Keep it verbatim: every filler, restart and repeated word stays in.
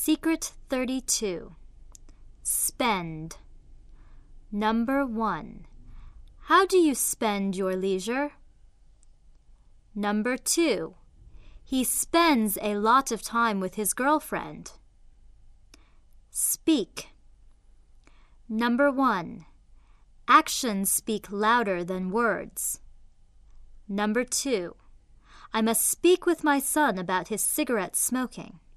Secret thirty-two. Spend. Number one. How do you spend your leisure? Number two. He spends a lot of time with his girlfriend. Speak. Number one. Actions speak louder than words. Number two. I must speak with my son about his cigarette smoking.